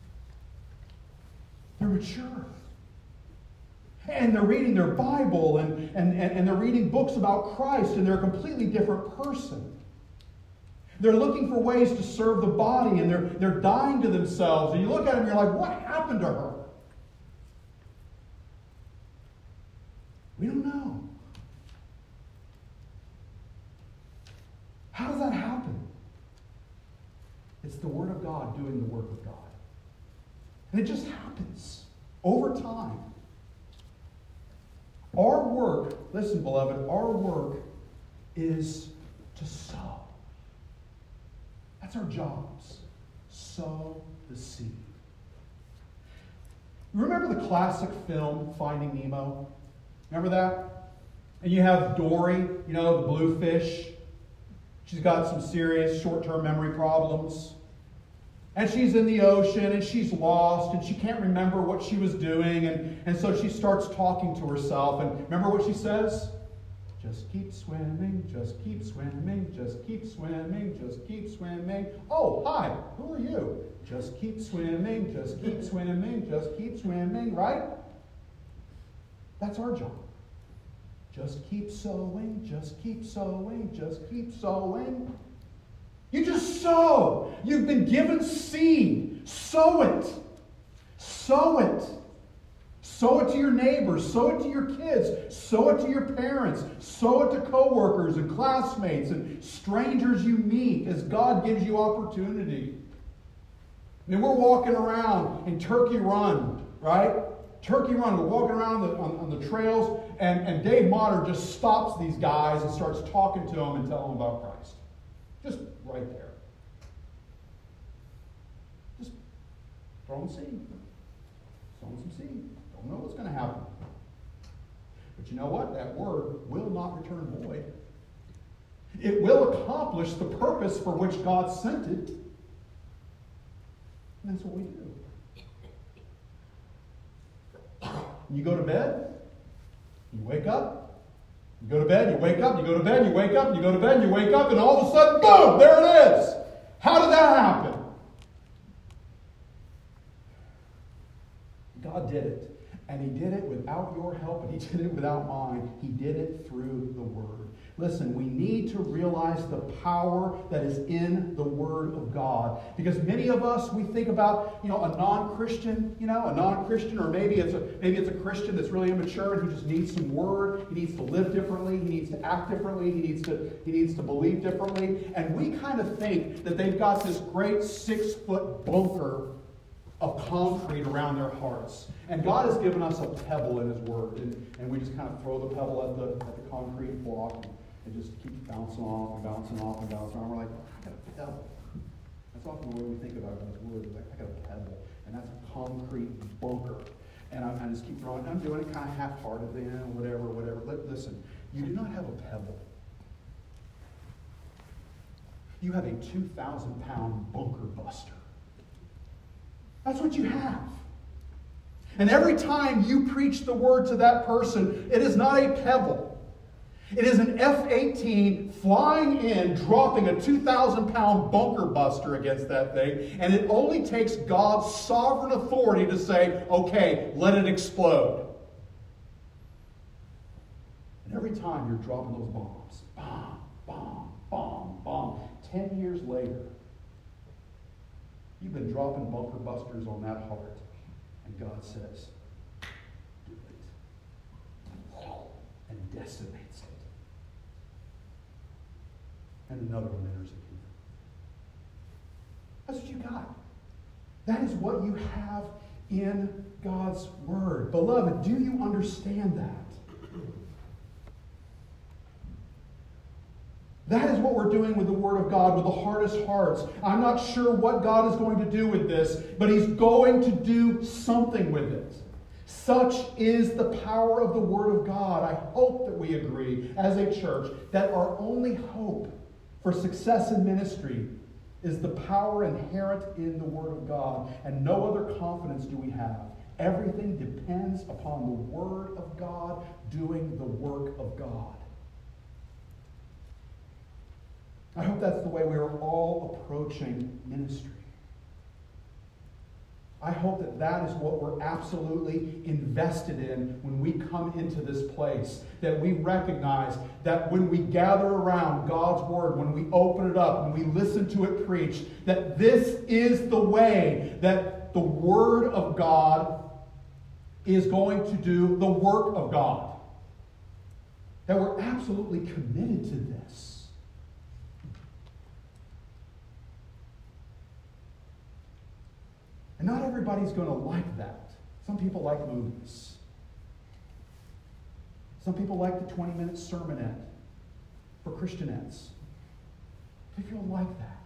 they're mature. And they're reading their Bible, and, and, and they're reading books about Christ, and they're a completely different person. They're looking for ways to serve the body, and they're, they're dying to themselves. And you look at them and you're like, what happened to her? We don't know. How does that happen? It's the Word of God doing the work of God. And it just happens over time. Our work, listen, beloved, our work is to sow. That's our jobs. Sow the seed. Remember the classic film, Finding Nemo? Remember that? And you have Dory, you know, the blue fish. She's got some serious short-term memory problems. And she's in the ocean, and she's lost, and she can't remember what she was doing, and, and so she starts talking to herself. And remember what she says? Just keep swimming, just keep swimming, just keep swimming, just keep swimming. Oh, hi, who are you? Just keep swimming, just keep swimming, just keep swimming, right? That's our job. Just keep sowing, just keep sowing, just keep sowing. You just sow. You've been given seed. Sow it. Sow it. Sow it to your neighbors. Sow it to your kids. Sow it to your parents. Sow it to coworkers and classmates and strangers you meet as God gives you opportunity. I mean, we're walking around in Turkey Run, right? Turkey Run. We're walking around the, on, on the trails, and, and Dave Motter just stops these guys and starts talking to them and telling them about Christ. Just right there. Just throw them seed. Sow some seed. Don't know what's going to happen. But you know what? That word will not return void. It will accomplish the purpose for which God sent it. And that's what we do. You go to bed, you wake up, You go to bed, you wake up, you go to bed, you wake up, you go to bed, you wake up, and all of a sudden, boom, there it is. How did that happen? God did it. And he did it without your help, and he did it without mine. He did it through the Word. Listen, we need to realize the power that is in the Word of God. Because many of us, we think about, you know, a non-Christian, you know, a non-Christian, or maybe it's a maybe it's a Christian that's really immature and who just needs some Word. He needs to live differently. He needs to act differently. He needs to he needs to believe differently. And we kind of think that they've got this great six-foot bunker of concrete around their hearts. And God has given us a pebble in His Word. And, and we just kind of throw the pebble at the, at the concrete block. And it just keeps bouncing off and bouncing off and bouncing off. We're like, oh, I got a pebble. That's often the way we think about God's Word. Like, I got a pebble. And that's a concrete bunker. And I, I just keep throwing it. I'm doing it kind of half-heartedly, you know, whatever, whatever. But listen, you do not have a pebble. You have a two thousand pound bunker buster. That's what you have. And every time you preach the Word to that person, it is not a pebble. It is an F eighteen flying in, dropping a two thousand pound bunker buster against that thing. And it only takes God's sovereign authority to say, okay, let it explode. And every time you're dropping those bombs, bomb, bomb, bomb, bomb, ten years later, you've been dropping bunker busters on that heart. And God says, do it. And decimates it. And another one enters the kingdom. That's what you got. That is what you have in God's Word. Beloved, do you understand that? That is what we're doing with the Word of God, with the hardest hearts. I'm not sure what God is going to do with this, but He's going to do something with it. Such is the power of the Word of God. I hope that we agree as a church that our only hope for success in ministry is the power inherent in the Word of God, and no other confidence do we have. Everything depends upon the Word of God doing the work of God. I hope that's the way we are all approaching ministry. I hope that that is what we're absolutely invested in when we come into this place. That we recognize that when we gather around God's Word, when we open it up, when we listen to it preached, that this is the way that the Word of God is going to do the work of God. That we're absolutely committed to this. And not everybody's going to like that. Some people like movies. Some people like the twenty-minute sermonette for Christianettes. Some people don't like that.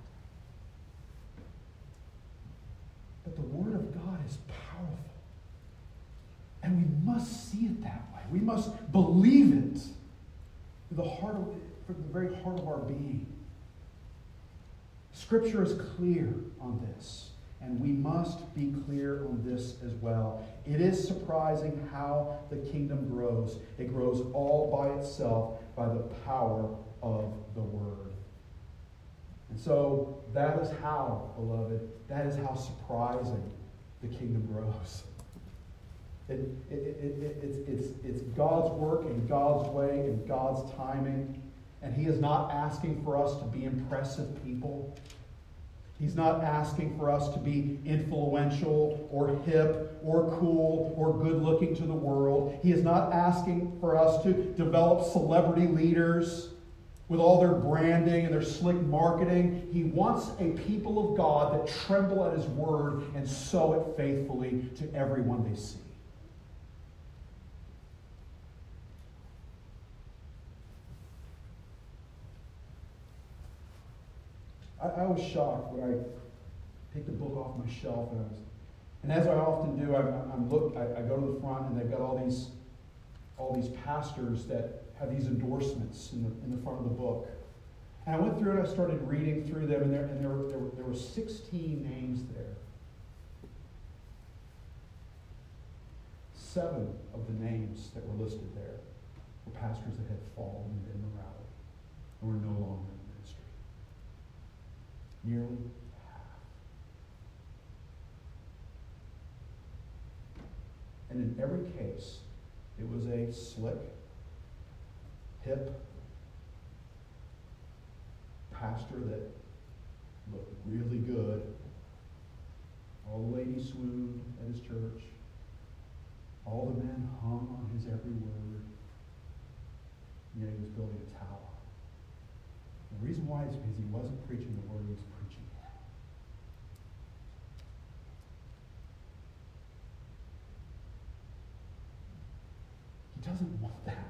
But the Word of God is powerful. And we must see it that way. We must believe it with the heart of, from the very heart of our being. Scripture is clear on this. And we must be clear on this as well. It is surprising how the kingdom grows. It grows all by itself by the power of the Word. And so that is how, beloved, that is how surprising the kingdom grows. It, it, it, it, it's, it's, it's God's work in God's way, in God's timing. And He is not asking for us to be impressive people. He's not asking for us to be influential or hip or cool or good-looking to the world. He is not asking for us to develop celebrity leaders with all their branding and their slick marketing. He wants a people of God that tremble at His Word and sow it faithfully to everyone they see. I, I was shocked when I take the book off my shelf, and, I was, and as I often do, I'm, I'm look. I, I go to the front, and they've got all these, all these pastors that have these endorsements in the in the front of the book. And I went through it. I started reading through them, and there and there were, there were there were sixteen names there. Seven of the names that were listed there were pastors that had fallen in immorality and were no longer in ministry. Nearly half. And in every case, it was a slick, hip pastor that looked really good. All the ladies swooned at his church. All the men hung on his every word. Yet he was building a tower. The reason why is because he wasn't preaching the word, he was preaching it. He doesn't want that.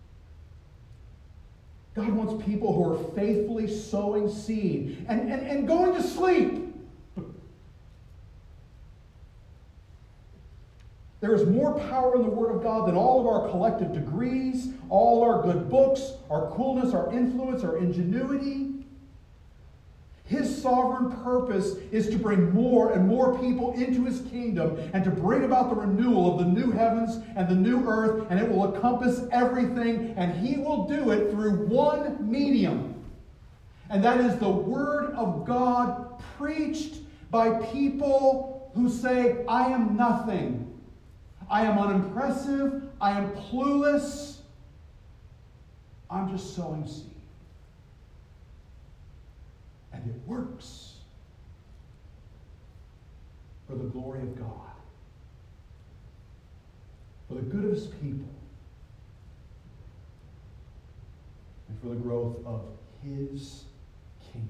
God wants people who are faithfully sowing seed and, and, and going to sleep. There is more power in the Word of God than all of our collective degrees, all our good books, our coolness, our influence, our ingenuity. His sovereign purpose is to bring more and more people into His kingdom and to bring about the renewal of the new heavens and the new earth, and it will encompass everything, and He will do it through one medium. And that is the Word of God preached by people who say, I am nothing. I am unimpressive. I am clueless. I'm just sowing seed. And it works for the glory of God, for the good of His people, and for the growth of His kingdom.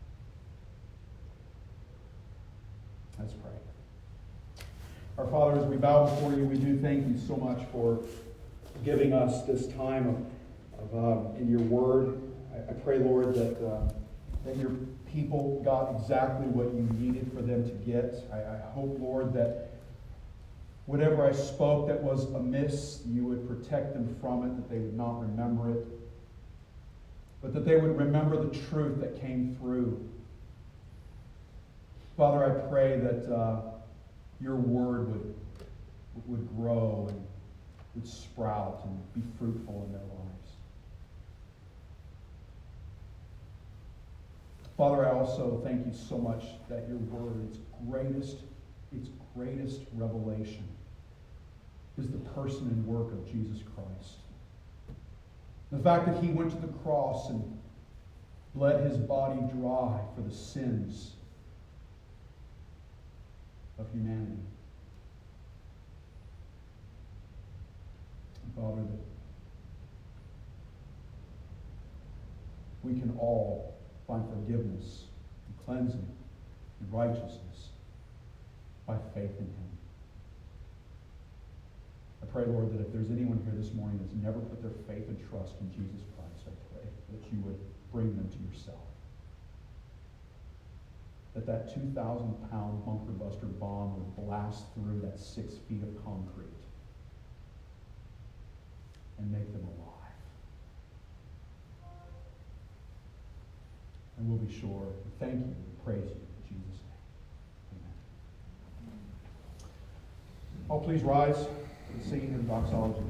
Let's pray. Our Father, as we bow before you, we do thank you so much for giving us this time of, of um, in your word. I, I pray, Lord, that uh, that your people got exactly what you needed for them to get. I, I hope, Lord, that whatever I spoke that was amiss, you would protect them from it, that they would not remember it, but that they would remember the truth that came through. Father, I pray that uh, your word would, would grow and would sprout and be fruitful in their lives. Father, I also thank you so much that your word, its greatest, its greatest revelation is the person and work of Jesus Christ. The fact that he went to the cross and bled his body dry for the sins of humanity. And Father, that we can all find forgiveness and cleansing and righteousness by faith in him. I pray, Lord, that if there's anyone here this morning that's never put their faith and trust in Jesus Christ, I pray that you would bring them to yourself. That that two thousand pound bunker buster bomb would blast through that six feet of concrete and make them alive. And we'll be sure to thank you and praise you in Jesus' name. Amen. Oh, please rise and sing in doxology.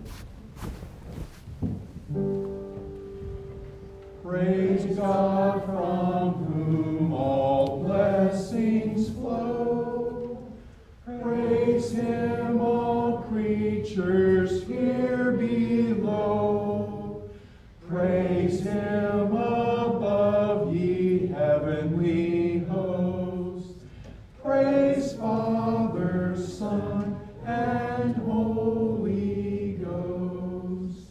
Praise God from whom all blessings flow. Praise him, all creatures here below. Praise him above, ye heavenly hosts. Praise Father, Son, and Holy Ghost.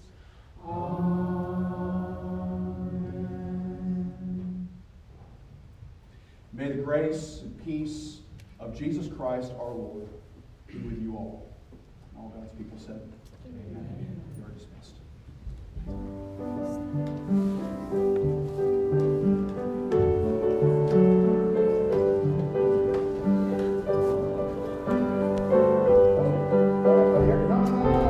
Amen. May the grace and peace of Jesus Christ our Lord be with you all. And all God's people said, Amen. You are dismissed.